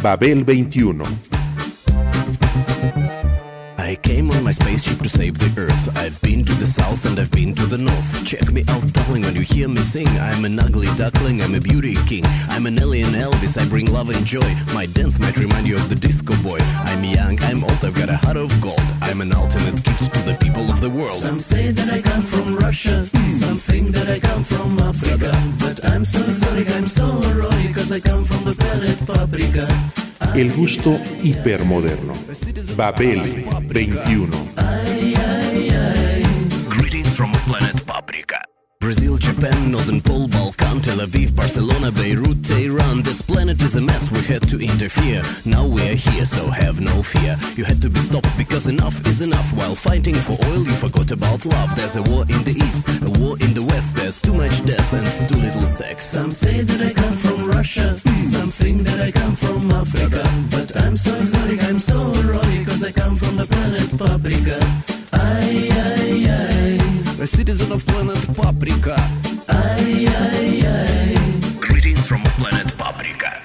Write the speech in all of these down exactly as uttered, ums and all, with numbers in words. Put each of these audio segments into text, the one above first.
Babel veintiuno. I came on my spaceship to save the Earth. I've been to the south and I've been to the north. Check me out, darling, when you hear me sing. I'm an ugly duckling, I'm a beauty king. I'm an alien Elvis, I bring love and joy. My dance might remind you of the disco boy. I'm young, I'm old, I've got a heart of gold. I'm an ultimate gift to the people of the world. Some say that I come from Russia, some think that I come from Africa. But I'm so exotic, I'm so erotic, cause I come from the planet Paprika. El gusto hipermoderno. Babel veintiuno. Ay, ay, ay. Greetings from planet Paprika. Brazil, Japan, Northern Pole, Balkan, Tel Aviv, Barcelona, Beirut, Tehran. This planet is a mess, we had to interfere. Now we are here, so have no fear. You had to be stopped because enough is enough. While fighting for oil, you forgot about love. There's a war in the east, a war in the west. There's too much death and too little sex. Some say that I come from Russia, some think that I come from Africa. But I'm so exotic, I'm so erotic, cause I come from the planet Paprika. Ay, ay, ay. A citizen of planet Paprika. Ay, ay, ay. Greetings from planet Paprika.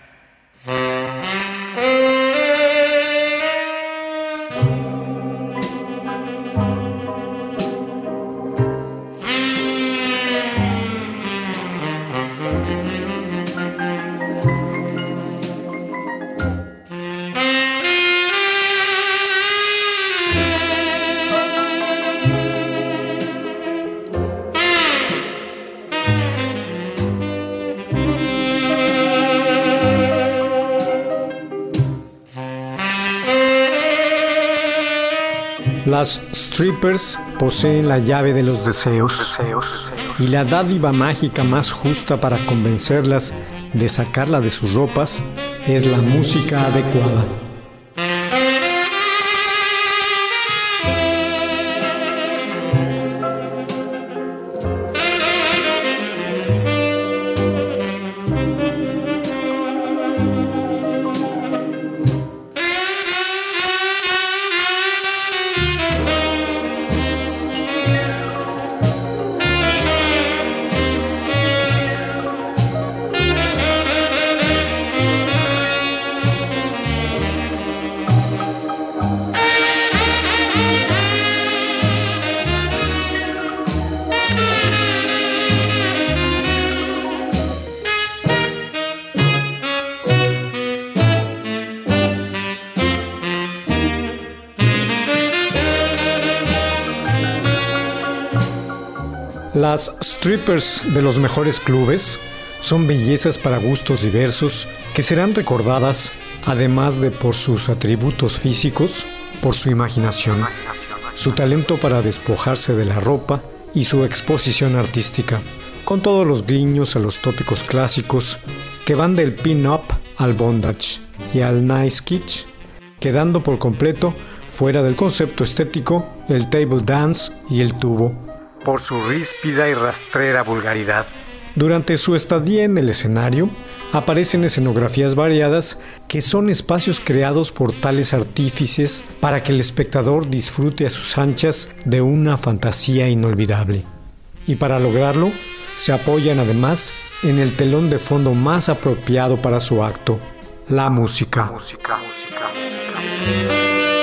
Las strippers poseen la llave de los deseos y la dádiva mágica más justa para convencerlas de sacarla de sus ropas es la música adecuada. Las strippers de los mejores clubes son bellezas para gustos diversos que serán recordadas, además de por sus atributos físicos, por su imaginación, su talento para despojarse de la ropa y su exposición artística, con todos los guiños a los tópicos clásicos que van del pin-up al bondage y al nice kitsch, quedando por completo fuera del concepto estético el table dance y el tubo, por su ríspida y rastrera vulgaridad. Durante su estadía en el escenario, aparecen escenografías variadas que son espacios creados por tales artífices para que el espectador disfrute a sus anchas de una fantasía inolvidable. Y para lograrlo, se apoyan además en el telón de fondo más apropiado para su acto, la música. música, música, música.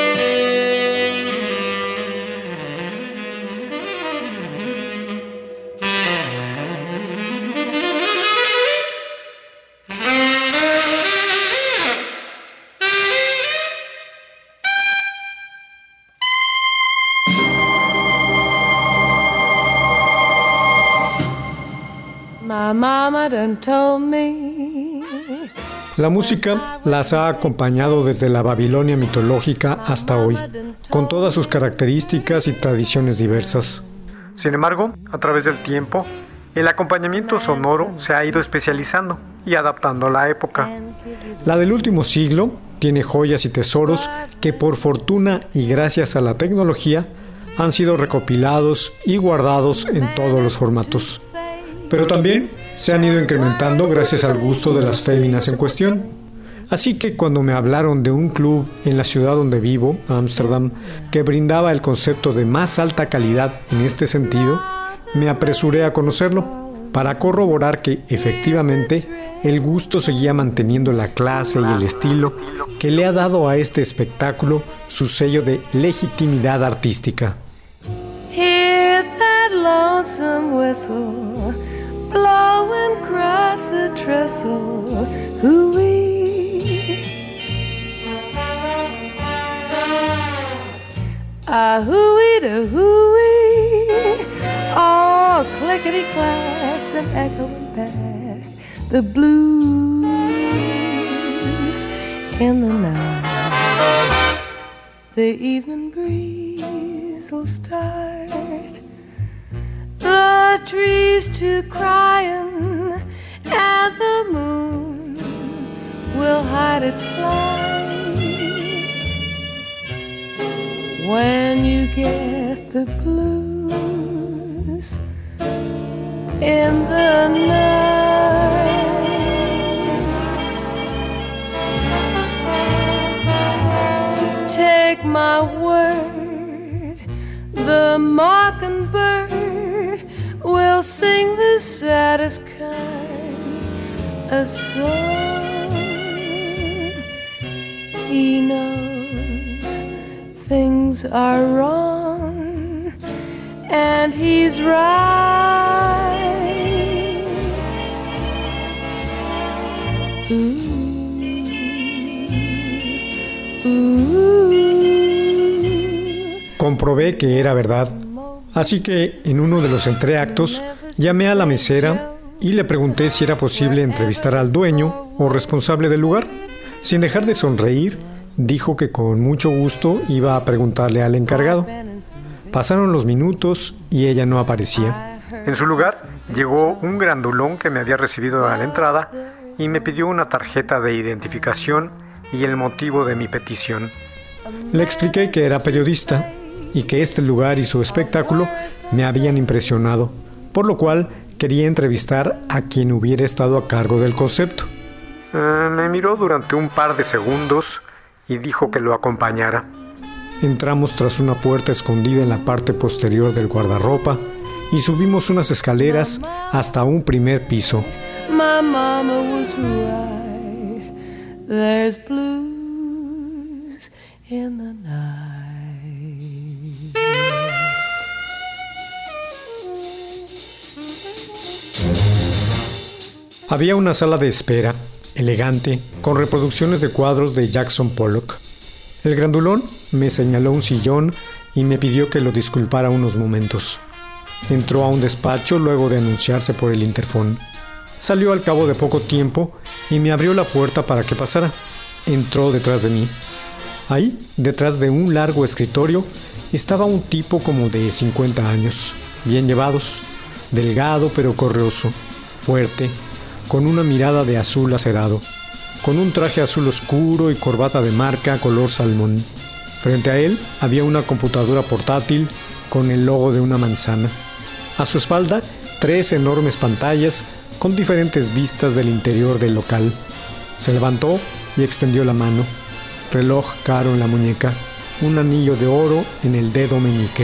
La música las ha acompañado desde la Babilonia mitológica hasta hoy, con todas sus características y tradiciones diversas. Sin embargo, a través del tiempo, el acompañamiento sonoro se ha ido especializando y adaptando a la época. La del último siglo tiene joyas y tesoros que por fortuna y gracias a la tecnología han sido recopilados y guardados en todos los formatos. Pero también se han ido incrementando gracias al gusto de las féminas en cuestión. Así que cuando me hablaron de un club en la ciudad donde vivo, Ámsterdam, que brindaba el concepto de más alta calidad en este sentido, me apresuré a conocerlo. para corroborar que, efectivamente, el gusto seguía manteniendo la clase y el estilo que le ha dado a este espectáculo su sello de legitimidad artística. Hear that lonesome whistle blowing across the trestle, hoo-wee. Ah, hoo-wee to hoo-wee, all clickety-clacks and echoing back the blues in the night. The evening breeze will start the trees to crying, and the moon will hide its flight. When you get the blues in the night, take my word, the mockingbird will sing the saddest kind of song. He knows things are wrong, and he's right. Ooh, ooh. Comprobé que era verdad, así que en uno de los entreactos llamé a la mesera y le pregunté si era posible entrevistar al dueño o responsable del lugar. Sin dejar de sonreír, dijo que con mucho gusto iba a preguntarle al encargado. Pasaron los minutos y ella no aparecía. En su lugar llegó un grandulón que me había recibido a la entrada y me pidió una tarjeta de identificación y el motivo de mi petición. Le expliqué que era periodista y que este lugar y su espectáculo me habían impresionado, por lo cual quería entrevistar a quien hubiera estado a cargo del concepto. Eh, me miró durante un par de segundos y dijo que lo acompañara. Entramos tras una puerta escondida en la parte posterior del guardarropa y subimos unas escaleras hasta un primer piso. My mama was right. There's blues in the night. Había una sala de espera, elegante, con reproducciones de cuadros de Jackson Pollock. El grandulón me señaló un sillón y me pidió que lo disculpara unos momentos. Entró a un despacho luego de anunciarse por el interfón. Salió al cabo de poco tiempo y me abrió la puerta para que pasara. Entró detrás de mí. Ahí, detrás de un largo escritorio, estaba un tipo como de cincuenta años, bien llevados, delgado pero correoso, fuerte, con una mirada de azul acerado, con un traje azul oscuro y corbata de marca color salmón. Frente a él había una computadora portátil con el logo de una manzana. A su espalda, tres enormes pantallas con diferentes vistas del interior del local. Se levantó y extendió la mano. Reloj caro en la muñeca, un anillo de oro en el dedo meñique.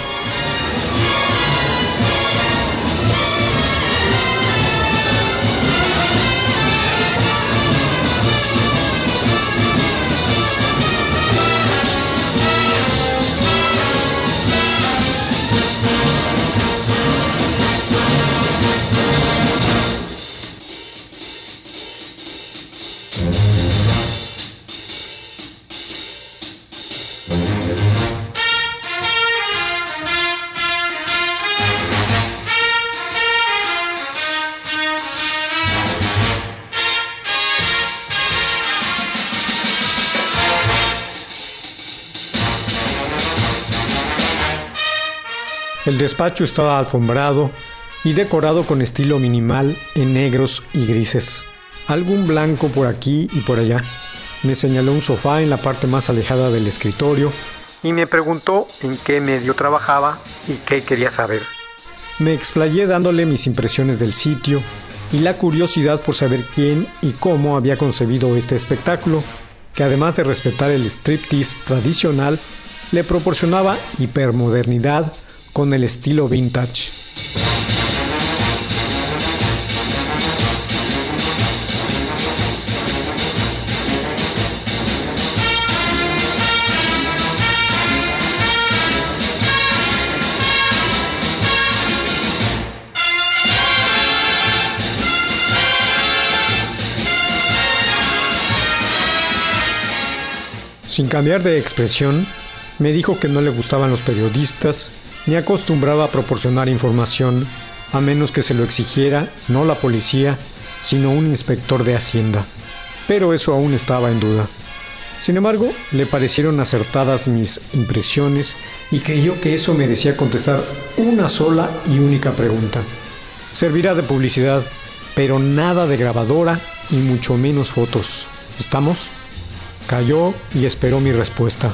El despacho estaba alfombrado y decorado con estilo minimal en negros y grises. Algún blanco por aquí y por allá. Me señaló un sofá en la parte más alejada del escritorio y me preguntó en qué medio trabajaba y qué quería saber. Me explayé dándole mis impresiones del sitio y la curiosidad por saber quién y cómo había concebido este espectáculo, que además de respetar el striptease tradicional, le proporcionaba hipermodernidad con el estilo vintage. Sin cambiar de expresión, me dijo que no le gustaban los periodistas ni acostumbraba a proporcionar información a menos que se lo exigiera no la policía, sino un inspector de Hacienda. Pero eso aún estaba en duda. Sin embargo, le parecieron acertadas mis impresiones y creyó que eso merecía contestar una sola y única pregunta. Servirá de publicidad, pero nada de grabadora y mucho menos fotos. ¿Estamos? Calló y esperó mi respuesta.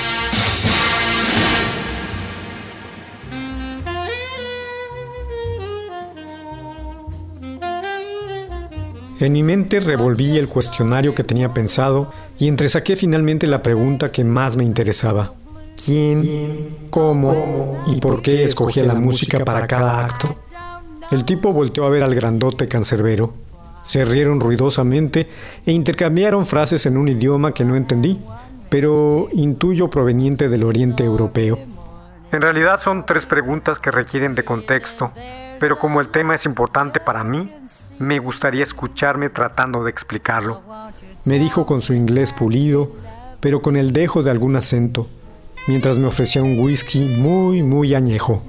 En mi mente revolví el cuestionario que tenía pensado y entresaqué finalmente la pregunta que más me interesaba. ¿Quién, cómo y por qué escogía la música para cada acto? El tipo volteó a ver al grandote cancerbero. Se rieron ruidosamente e intercambiaron frases en un idioma que no entendí, pero intuyo proveniente del oriente europeo. En realidad son tres preguntas que requieren de contexto, pero como el tema es importante para mí, me gustaría escucharme tratando de explicarlo. Me dijo con su inglés pulido, pero con el dejo de algún acento, mientras me ofrecía un whisky muy, muy añejo.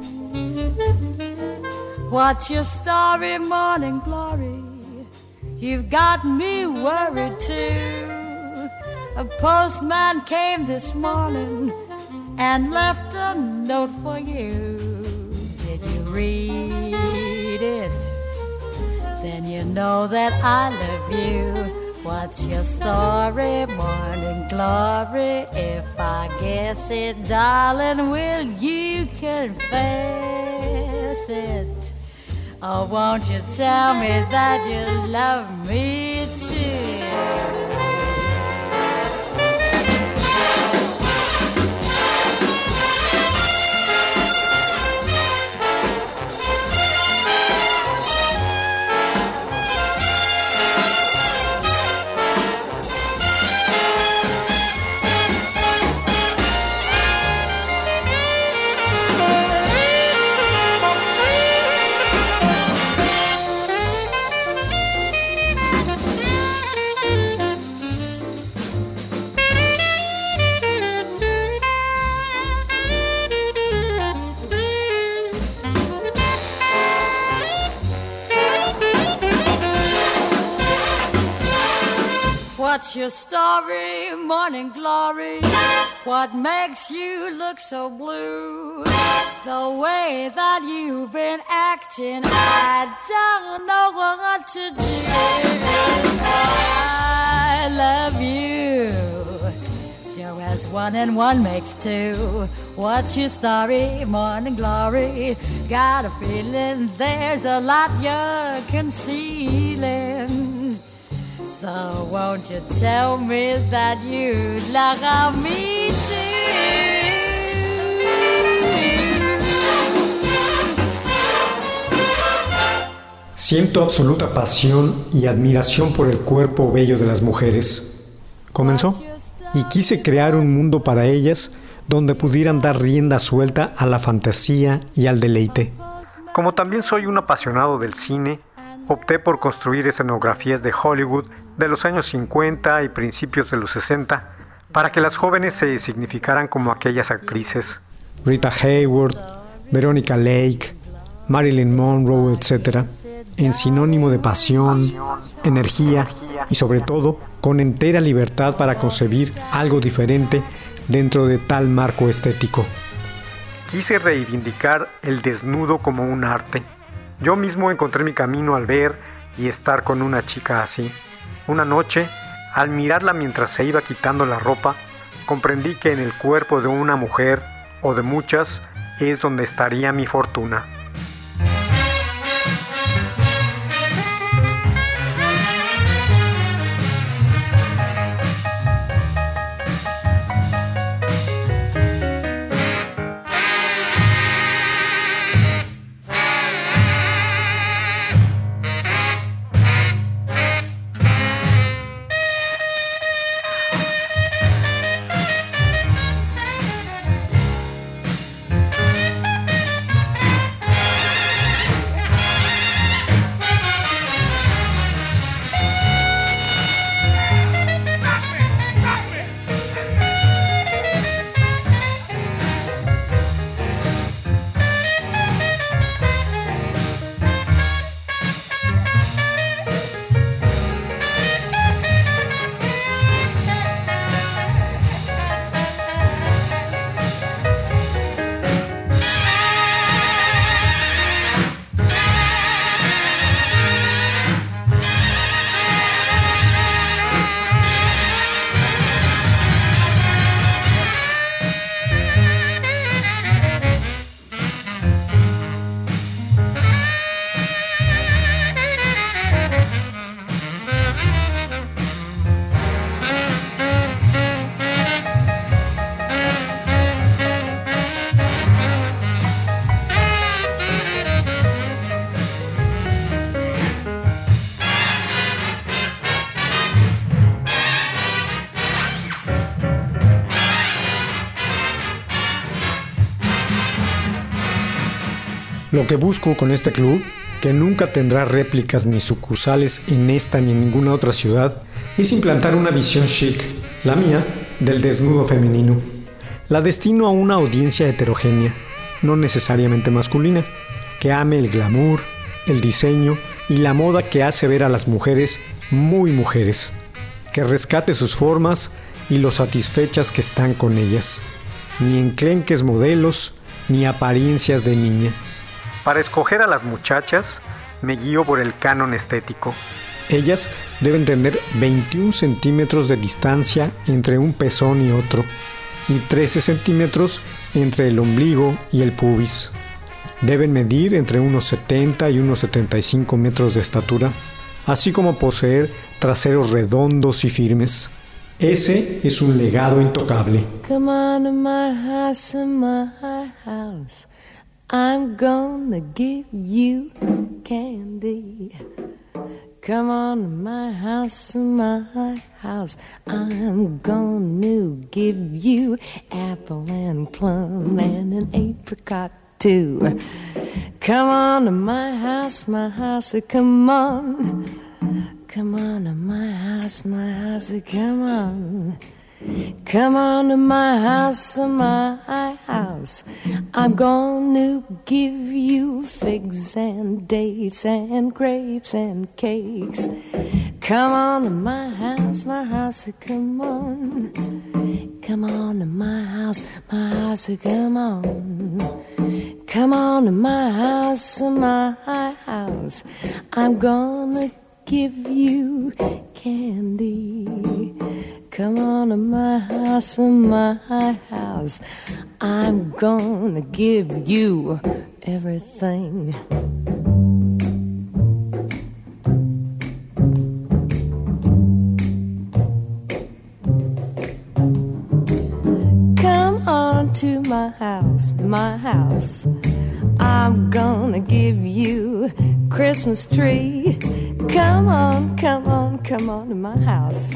What's your story, morning glory? You've got me worried too. A postman came this morning and left a note for you. Did you read it? Then you know that I love you. What's your story, morning glory? If I guess it, darling, will you confess it? Oh, won't you tell me that you love me too? What's your story, morning glory? What makes you look so blue? The way that you've been acting, I don't know what to do. I love you. Sure as one and one makes two. What's your story, morning glory? Got a feeling there's a lot you're concealing. So won't you tell me that you love me too? Siento absoluta pasión y admiración por el cuerpo bello de las mujeres. Comenzó y quise crear un mundo para ellas donde pudieran dar rienda suelta a la fantasía y al deleite. Como también soy un apasionado del cine, opté por construir escenografías de Hollywood de los años cincuenta y principios de los sesenta para que las jóvenes se significaran como aquellas actrices. Rita Hayworth, Veronica Lake, Marilyn Monroe, etcétera, en sinónimo de pasión, energía y sobre todo con entera libertad para concebir algo diferente dentro de tal marco estético. Quise reivindicar el desnudo como un arte. Yo mismo encontré mi camino al ver y estar con una chica así. Una noche, al mirarla mientras se iba quitando la ropa, comprendí que en el cuerpo de una mujer, o de muchas, es donde estaría mi fortuna. Lo que busco con este club, que nunca tendrá réplicas ni sucursales en esta ni en ninguna otra ciudad, es implantar una visión chic, la mía, del desnudo femenino. La destino a una audiencia heterogénea, no necesariamente masculina, que ame el glamour, el diseño y la moda que hace ver a las mujeres muy mujeres, que rescate sus formas y lo satisfechas que están con ellas, ni enclenques modelos, ni apariencias de niña. Para escoger a las muchachas, me guío por el canon estético. Ellas deben tener veintiún centímetros de distancia entre un pezón y otro, y trece centímetros entre el ombligo y el pubis. Deben medir entre unos setenta y unos setenta y cinco metros de estatura, así como poseer traseros redondos y firmes. Ese es un legado intocable. Come on to my house, in my house. I'm gonna give you candy. Come on to my house, in my house. I'm gonna give you apple and plum and an apricot too. Come on to my house, my house, come on. Come on to my house, my house, come on. Come on to my house, my house. I'm gonna give you figs and dates and grapes and cakes. Come on to my house, my house, come on. Come on to my house, my house, come on. Come on to my house, my house. I'm gonna give you candy. Come on to my house, my house. I'm gonna give you everything. Come on to my house, my house. I'm gonna give you Christmas tree. Come on, come on, come on to my house.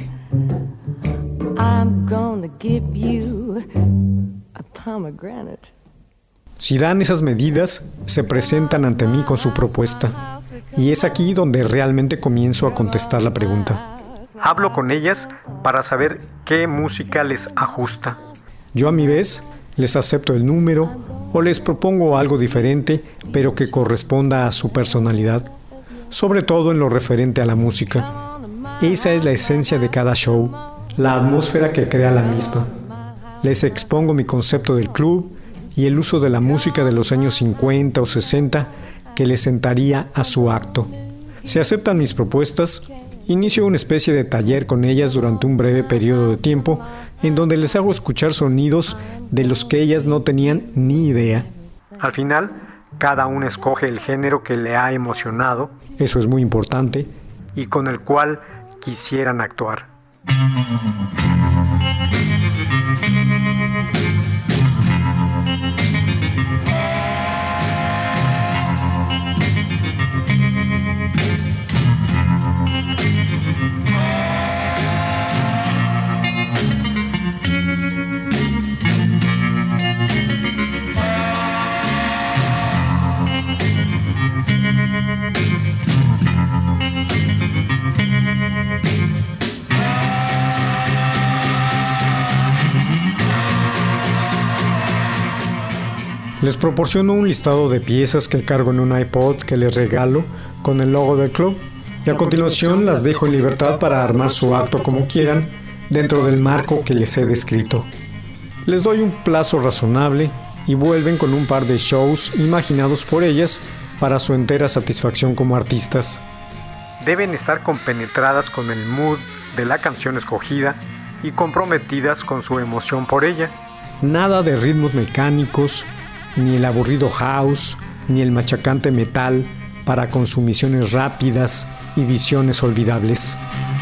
I'm gonna give you a pomegranate. Si dan esas medidas, se presentan ante mí con su propuesta. Y es aquí donde realmente comienzo a contestar la pregunta. Hablo con ellas para saber qué música les ajusta. Yo a mi vez les acepto el número o les propongo algo diferente, pero que corresponda a su personalidad, sobre todo en lo referente a la música. Esa es la esencia de cada show, la atmósfera que crea la misma. Les expongo mi concepto del club y el uso de la música de los años cincuenta o sesenta que les sentaría a su acto. Si aceptan mis propuestas, inicio una especie de taller con ellas durante un breve periodo de tiempo en donde les hago escuchar sonidos de los que ellas no tenían ni idea. Al final, cada una escoge el género que le ha emocionado, eso es muy importante, y con el cual quisieran actuar. Les proporciono un listado de piezas que cargo en un iPod que les regalo con el logo del club y a continuación las dejo en libertad para armar su acto como quieran dentro del marco que les he descrito. Les doy un plazo razonable y vuelven con un par de shows imaginados por ellas para su entera satisfacción como artistas. Deben estar compenetradas con el mood de la canción escogida y comprometidas con su emoción por ella. Nada de ritmos mecánicos, ni el aburrido house, ni el machacante metal para consumiciones rápidas y visiones olvidables.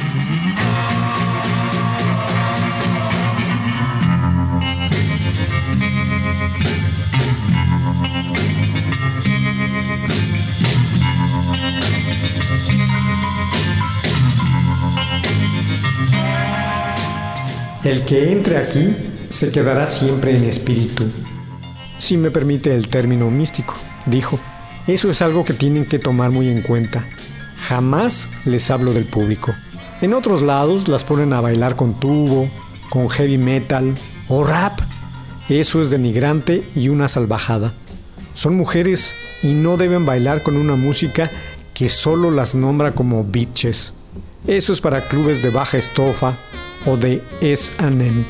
El que entre aquí se quedará siempre en espíritu, si me permite el término místico, dijo. Eso es algo que tienen que tomar muy en cuenta. Jamás les hablo del público. En otros lados las ponen a bailar con tubo, con heavy metal o rap. Eso es denigrante y una salvajada. Son mujeres y no deben bailar con una música que solo las nombra como bitches. Eso es para clubes de baja estofa o de S and M.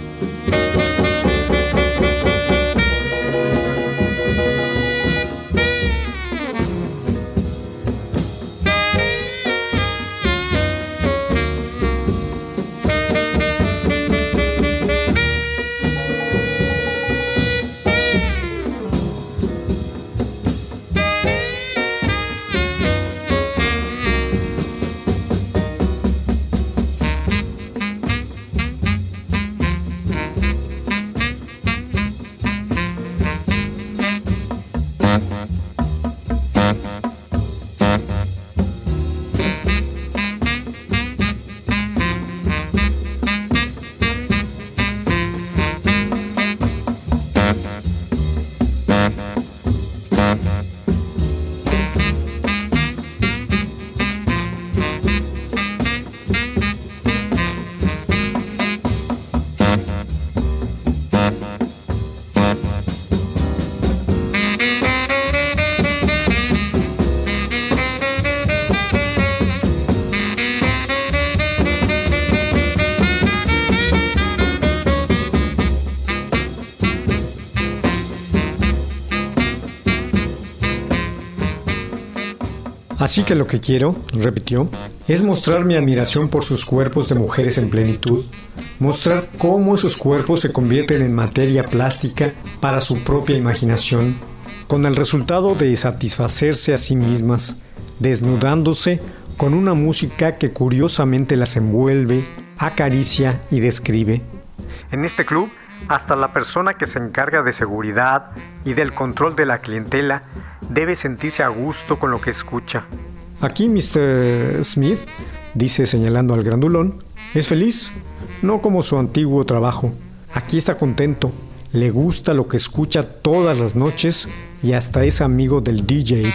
Así que lo que quiero, repitió, es mostrar mi admiración por sus cuerpos de mujeres en plenitud, mostrar cómo esos cuerpos se convierten en materia plástica para su propia imaginación, con el resultado de satisfacerse a sí mismas, desnudándose con una música que curiosamente las envuelve, acaricia y describe. En este club, hasta la persona que se encarga de seguridad y del control de la clientela debe sentirse a gusto con lo que escucha. Aquí mister Smith, dice señalando al grandulón, es feliz, no como su antiguo trabajo. Aquí está contento, le gusta lo que escucha todas las noches y hasta es amigo del D J.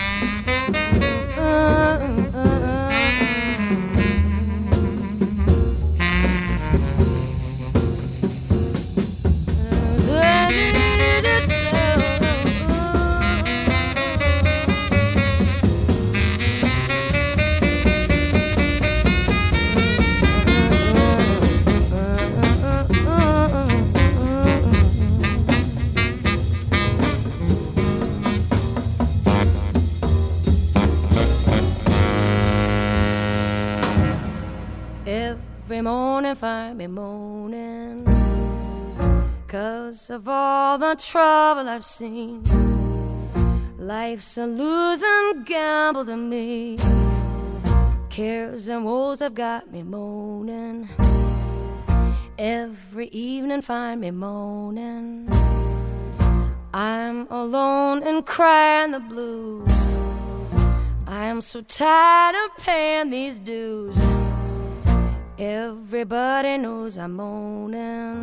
Every morning find me moaning 'cause of all the trouble I've seen. Life's a losing gamble to me. Cares and woes have got me moaning. Every evening find me moaning. I'm alone and crying the blues. I am so tired of paying these dues. Everybody knows I'm moaning.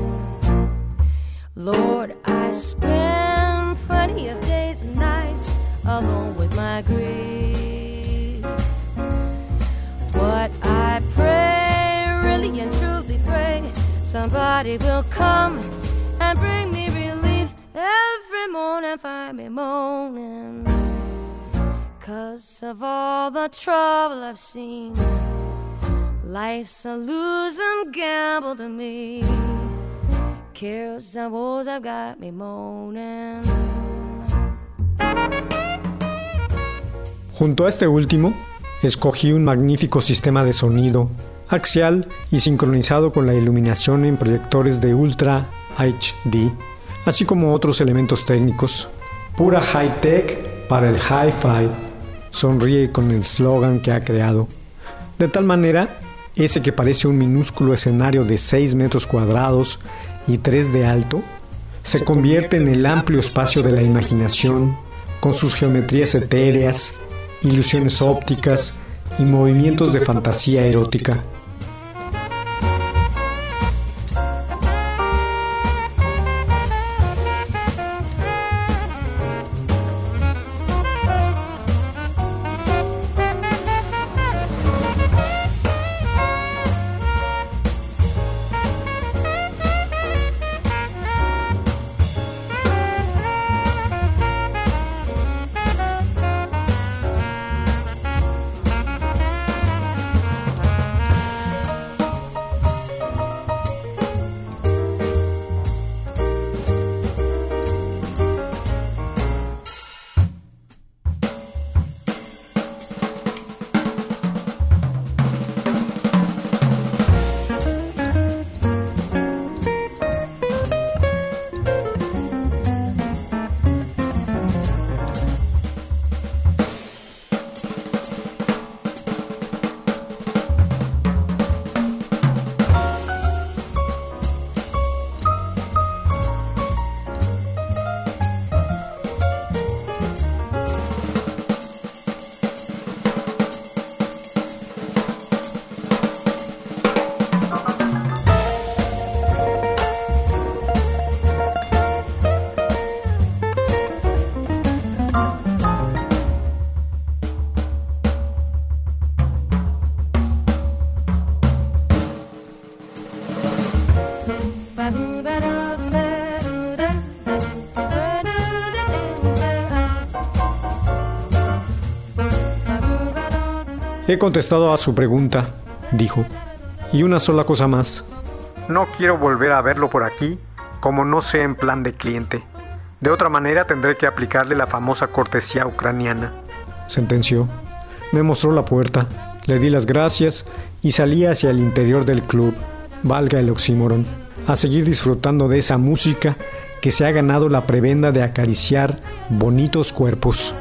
Lord, I spend plenty of days and nights alone with my grief. But I pray, really and truly pray, somebody will come and bring me relief. Every morning find me moaning 'cause of all the trouble I've seen. Life's a losing gamble to me. Cares and woes have got me moaning. Junto a este último, escogí un magnífico sistema de sonido, axial y sincronizado con la iluminación en proyectores de Ultra H D, así como otros elementos técnicos. Pura high-tech para el hi-fi. Sonríe con el slogan que ha creado. De tal manera, ese que parece un minúsculo escenario de seis metros cuadrados y tres de alto, se convierte en el amplio espacio de la imaginación, con sus geometrías etéreas, ilusiones ópticas y movimientos de fantasía erótica. He contestado a su pregunta, dijo. Y una sola cosa más. No quiero volver a verlo por aquí, como no sea en plan de cliente. De otra manera tendré que aplicarle la famosa cortesía ucraniana, sentenció. Me mostró la puerta, le di las gracias y salí hacia el interior del club, valga el oxímoron, a seguir disfrutando de esa música que se ha ganado la prebenda de acariciar bonitos cuerpos.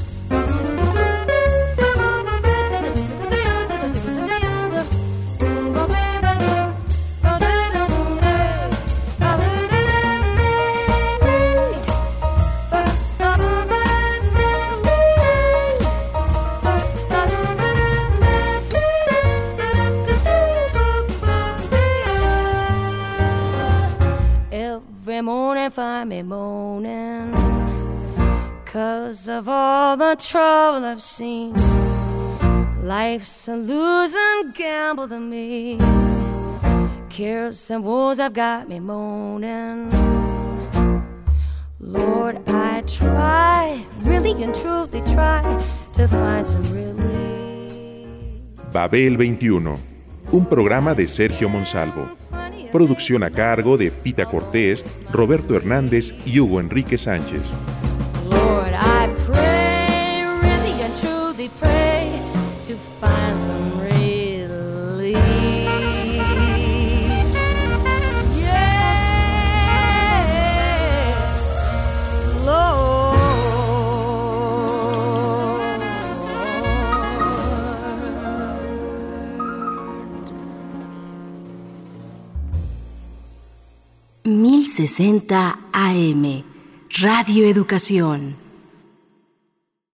Find me moaning 'cause of all the trouble I've seen. Life's a losing gamble to me. Cares and woes have got me moaning. Lord, I try, really and truly try to find some relief. Babel veintiuno, un programa de Sergio Monsalvo. Producción a cargo de Pita Cortés, Roberto Hernández y Hugo Enrique Sánchez. Lord, I pray, really and truly pray to find some relief. Yes, Lord. mil sesenta A M, Radio Educación.